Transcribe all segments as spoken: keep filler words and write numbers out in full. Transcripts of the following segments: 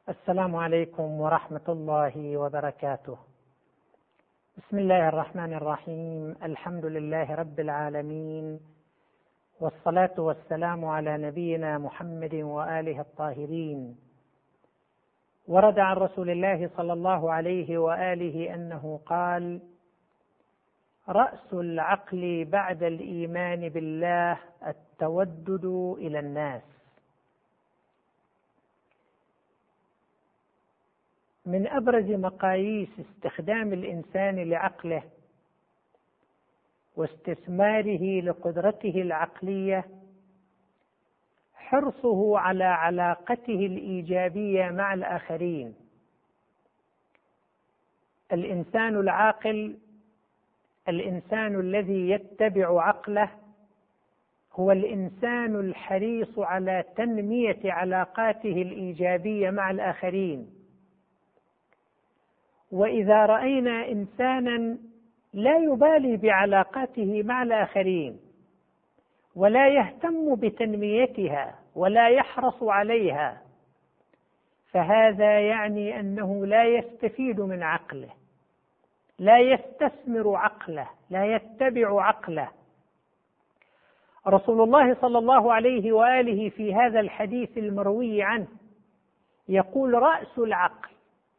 السلام عليكم ورحمة الله وبركاته. بسم الله الرحمن الرحيم. الحمد لله رب العالمين، والصلاة والسلام على نبينا محمد وآله الطاهرين. ورد عن رسول الله صلى الله عليه وآله أنه قال: رأس العقل بعد الإيمان بالله التودد إلى الناس. من أبرز مقاييس استخدام الإنسان لعقله واستثماره لقدرته العقلية حرصه على علاقته الإيجابية مع الآخرين. الإنسان العاقل، الإنسان الذي يتبع عقله، هو الإنسان الحريص على تنمية علاقاته الإيجابية مع الآخرين. وإذا رأينا إنسانا لا يبالي بعلاقاته مع الآخرين ولا يهتم بتنميتها ولا يحرص عليها، فهذا يعني أنه لا يستفيد من عقله، لا يستثمر عقله، لا يتبع عقله. رسول الله صلى الله عليه وآله في هذا الحديث المروي عنه يقول: رأس العقل،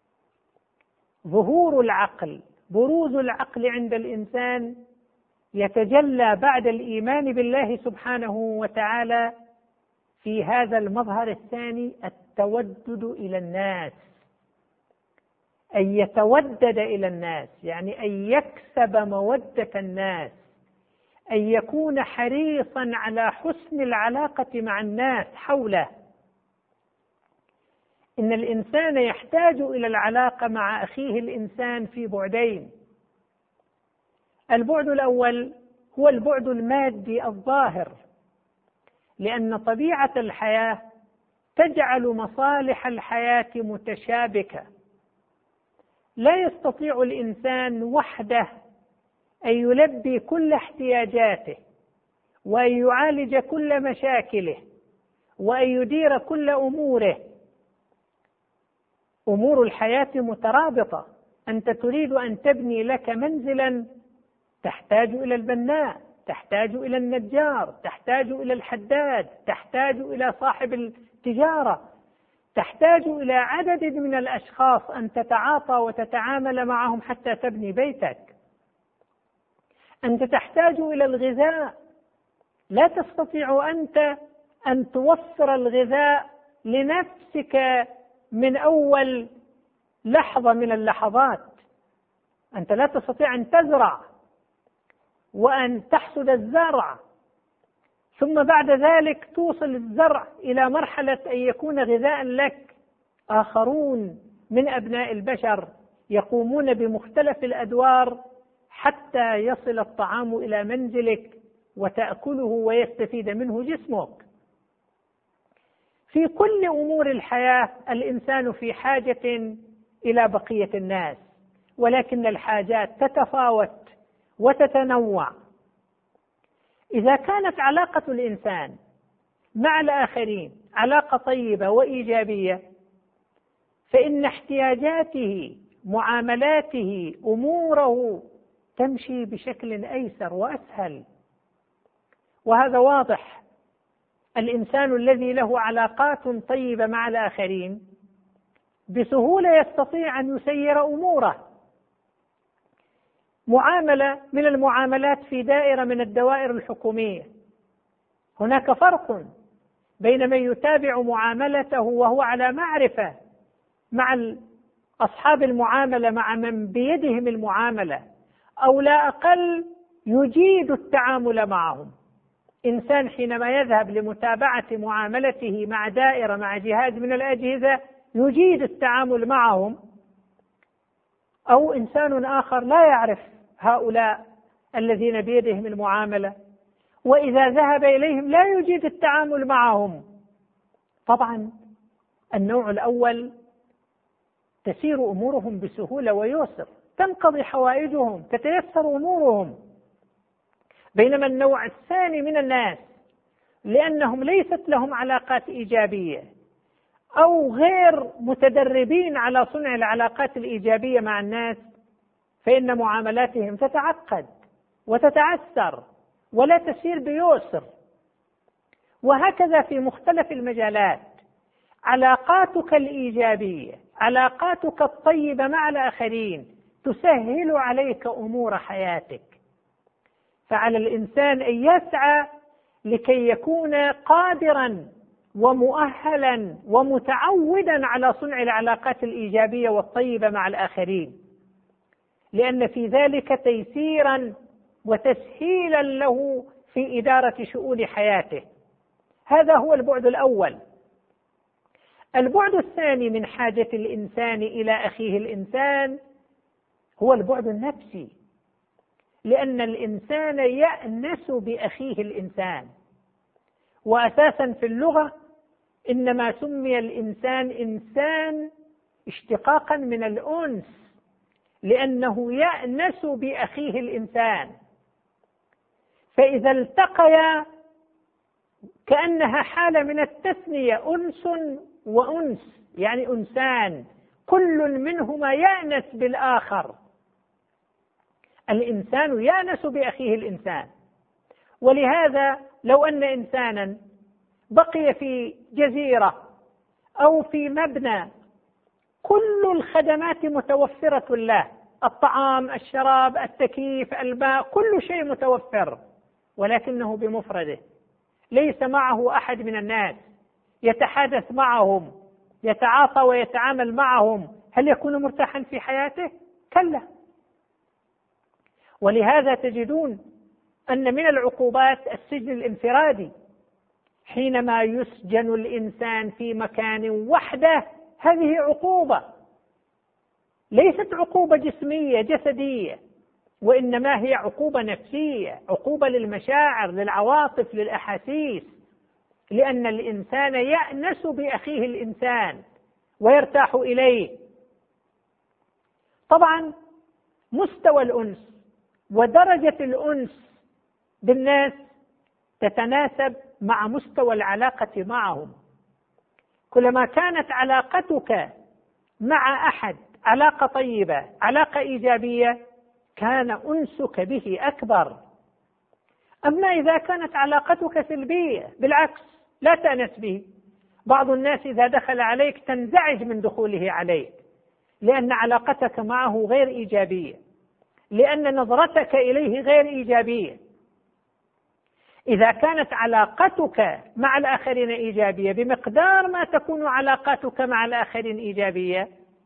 ظهور العقل، بروز العقل عند الإنسان يتجلى بعد الإيمان بالله سبحانه وتعالى في هذا المظهر الثاني: التودد إلى الناس. أن يتودد إلى الناس يعني أن يكسب مودة الناس، أن يكون حريصا على حسن العلاقة مع الناس حوله. إن الإنسان يحتاج إلى العلاقة مع أخيه الإنسان في بعدين. البعد الأول هو البعد المادي الظاهر، لأن طبيعة الحياة تجعل مصالح الحياة متشابكة. لا يستطيع الإنسان وحده أن يلبي كل احتياجاته وأن يعالج كل مشاكله وأن يدير كل أموره. أمور الحياة مترابطة. أنت تريد أن تبني لك منزلا، تحتاج إلى البناء، تحتاج إلى النجار، تحتاج إلى الحداد، تحتاج إلى صاحب التجارة، تحتاج إلى عدد من الأشخاص أن تتعاطى وتتعامل معهم حتى تبني بيتك. أنت تحتاج إلى الغذاء. لا تستطيع أنت أن توفر الغذاء لنفسك من أول لحظة من اللحظات. أنت لا تستطيع أن تزرع وأن تحصد الزرع ثم بعد ذلك توصل الزرع إلى مرحلة أن يكون غذاء لك. آخرون من أبناء البشر يقومون بمختلف الأدوار حتى يصل الطعام إلى منزلك وتأكله ويستفيد منه جسمك. في كل أمور الحياة الإنسان في حاجة إلى بقية الناس، ولكن الحاجات تتفاوت وتتنوع. إذا كانت علاقة الإنسان مع الآخرين علاقة طيبة وإيجابية، فإن احتياجاته، معاملاته، أموره تمشي بشكل أيسر وأسهل. وهذا واضح. الإنسان الذي له علاقات طيبة مع الآخرين بسهولة يستطيع أن يسير أموره. معاملة من المعاملات في دائرة من الدوائر الحكومية، هناك فرق بين من يتابع معاملته وهو على معرفة مع أصحاب المعاملة، مع من بيدهم المعاملة، أو لا أقل يجيد التعامل معهم. إنسان حينما يذهب لمتابعة معاملته مع دائرة، مع جهاز من الأجهزة، يجيد التعامل معهم. أو إنسان آخر لا يعرف هؤلاء الذين بيدهم المعاملة، وإذا ذهب إليهم لا يجيد التعامل معهم. طبعا النوع الأول تسير أمورهم بسهولة ويسر، تنقضي حوائجهم، تتيسر أمورهم. بينما النوع الثاني من الناس، لأنهم ليست لهم علاقات إيجابية أو غير متدربين على صنع العلاقات الإيجابية مع الناس، فإن معاملاتهم تتعقد وتتعسر ولا تسير بيسر. وهكذا في مختلف المجالات، علاقاتك الإيجابية، علاقاتك الطيبة مع الآخرين تسهل عليك أمور حياتك. فعلى الإنسان أن يسعى لكي يكون قادرا ومؤهلا ومتعودا على صنع العلاقات الإيجابية والطيبة مع الآخرين، لأن في ذلك تيسيرا وتسهيلا له في إدارة شؤون حياته. هذا هو البعد الأول. البعد الثاني من حاجة الإنسان إلى أخيه الإنسان هو البعد النفسي، لأن الإنسان يأنس بأخيه الإنسان. وأساسا في اللغة إنما سمي الإنسان إنسان اشتقاقا من الأنس، لأنه يأنس بأخيه الإنسان. فإذا التقيا كأنها حالة من التثنية، أنس وأنس، يعني أنسان كل منهما يأنس بالآخر. الإنسان يأنس بأخيه الإنسان. ولهذا لو أن إنسانا بقي في جزيرة أو في مبنى كل الخدمات متوفرة له، الطعام، الشراب، التكييف، الماء، كل شيء متوفر، ولكنه بمفرده، ليس معه أحد من الناس يتحدث معهم، يتعاطى ويتعامل معهم، هل يكون مرتاحا في حياته؟ كلا. ولهذا تجدون أن من العقوبات السجن الانفرادي، حينما يسجن الإنسان في مكان وحده، هذه عقوبة ليست عقوبة جسمية جسدية، وإنما هي عقوبة نفسية، عقوبة للمشاعر، للعواطف، للأحاسيس، لأن الإنسان يأنس بأخيه الإنسان ويرتاح إليه. طبعا مستوى الأنس ودرجة الأنس بالناس تتناسب مع مستوى العلاقة معهم. كلما كانت علاقتك مع أحد علاقة طيبة، علاقة إيجابية، كان أنسك به أكبر. أما إذا كانت علاقتك سلبية، بالعكس لا تأنس به. بعض الناس إذا دخل عليك تنزعج من دخوله عليك، لأن علاقتك معه غير إيجابية، لأن نظرتك إليه غير إيجابية. إذا كانت علاقتك مع الآخرين إيجابية بمقدار ما تكون علاقاتك مع الآخرين إيجابية،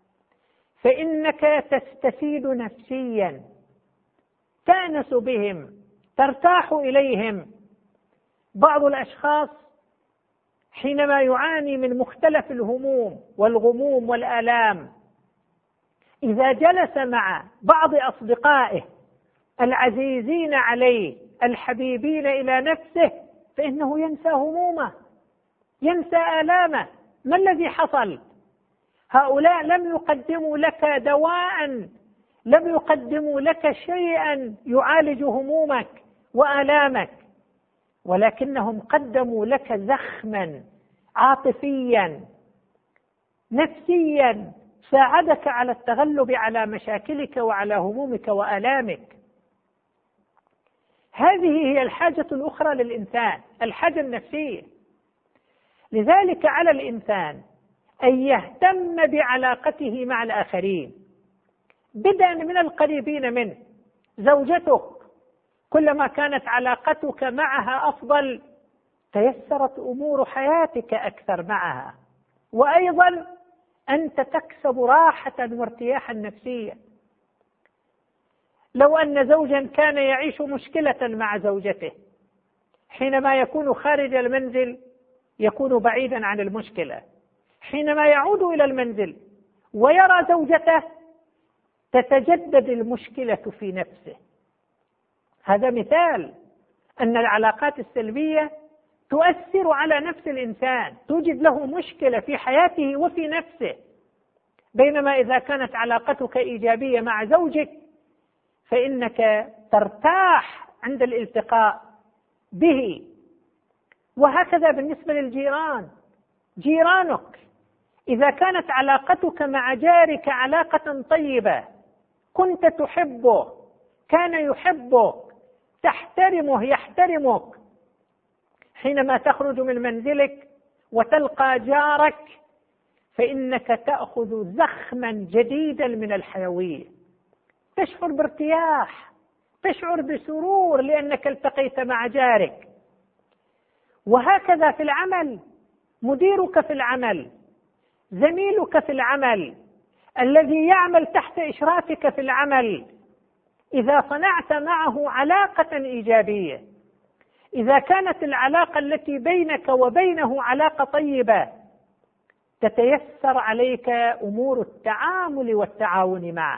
فإنك تستفيد نفسيا، تأنس بهم، ترتاح إليهم. بعض الأشخاص حينما يعاني من مختلف الهموم والغموم والآلام، إذا جلس مع بعض أصدقائه العزيزين عليه الحبيبين إلى نفسه، فإنه ينسى همومه، ينسى آلامه. ما الذي حصل؟ هؤلاء لم يقدموا لك دواء، لم يقدموا لك شيئا يعالج همومك وآلامك، ولكنهم قدموا لك زخما عاطفيا نفسيا ساعدك على التغلب على مشاكلك وعلى همومك وآلامك. هذه هي الحاجة الأخرى للإنسان، الحاجة النفسية. لذلك على الإنسان أن يهتم بعلاقته مع الآخرين، بدءا من القريبين منه. زوجتك كلما كانت علاقتك معها أفضل، تيسرت أمور حياتك أكثر معها، وأيضا أنت تكسب راحة وارتياحا نفسيا. لو أن زوجا كان يعيش مشكلة مع زوجته، حينما يكون خارج المنزل يكون بعيدا عن المشكلة، حينما يعود إلى المنزل ويرى زوجته تتجدد المشكلة في نفسه. هذا مثال أن العلاقات السلبية تؤثر على نفس الإنسان، توجد له مشكلة في حياته وفي نفسه. بينما إذا كانت علاقتك إيجابية مع زوجك فإنك ترتاح عند الالتقاء به. وهكذا بالنسبة للجيران، جيرانك إذا كانت علاقتك مع جارك علاقة طيبة، كنت تحبه، كان يحبك، تحترمه يحترمك، حينما تخرج من منزلك وتلقى جارك فإنك تأخذ زخما جديدا من الحيوية، تشعر بارتياح، تشعر بسرور لأنك التقيت مع جارك. وهكذا في العمل، مديرك في العمل، زميلك في العمل، الذي يعمل تحت إشرافك في العمل، إذا صنعت معه علاقة إيجابية، إذا كانت العلاقة التي بينك وبينه علاقة طيبة، تتيسر عليك أمور التعامل والتعاون معه،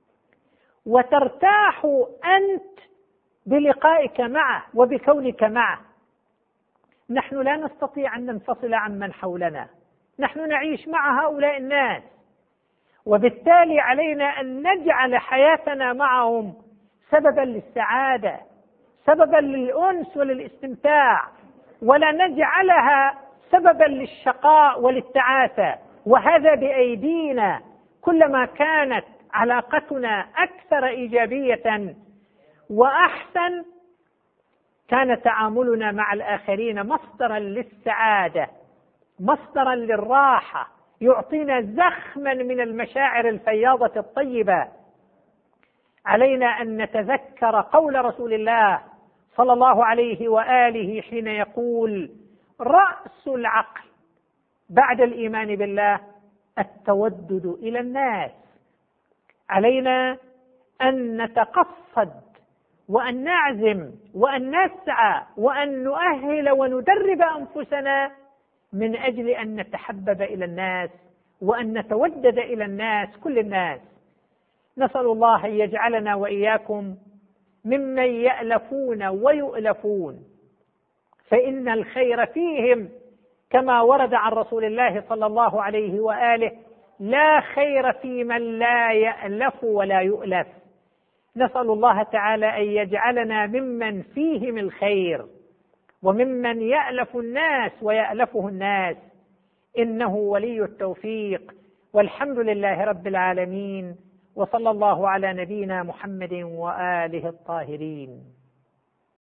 وترتاح أنت بلقائك معه وبكونك معه. نحن لا نستطيع أن ننفصل عمن حولنا، نحن نعيش مع هؤلاء الناس، وبالتالي علينا أن نجعل حياتنا معهم سببا للسعادة، سببا للأنس وللاستمتاع، ولا نجعلها سببا للشقاء وللتعاسة. وهذا بأيدينا. كلما كانت علاقتنا أكثر إيجابية وأحسن، كان تعاملنا مع الآخرين مصدرا للسعادة، مصدرا للراحة، يعطينا زخما من المشاعر الفياضة الطيبة. علينا أن نتذكر قول رسول الله صلى الله عليه وآله حين يقول: رأس العقل بعد الإيمان بالله التودد إلى الناس. علينا أن نتقصد وأن نعزم وأن نسعى وأن نؤهل وندرب أنفسنا من أجل أن نتحبب إلى الناس وأن نتودد إلى الناس، كل الناس. نسأل الله أن يجعلنا وإياكم ممن يألفون ويؤلفون، فإن الخير فيهم كما ورد عن رسول الله صلى الله عليه وآله: لا خير في من لا يألف ولا يؤلف. نسأل الله تعالى أن يجعلنا ممن فيهم الخير وممن يألف الناس ويألفه الناس، إنه ولي التوفيق. والحمد لله رب العالمين، وصلى الله على نبينا محمد وآله الطاهرين.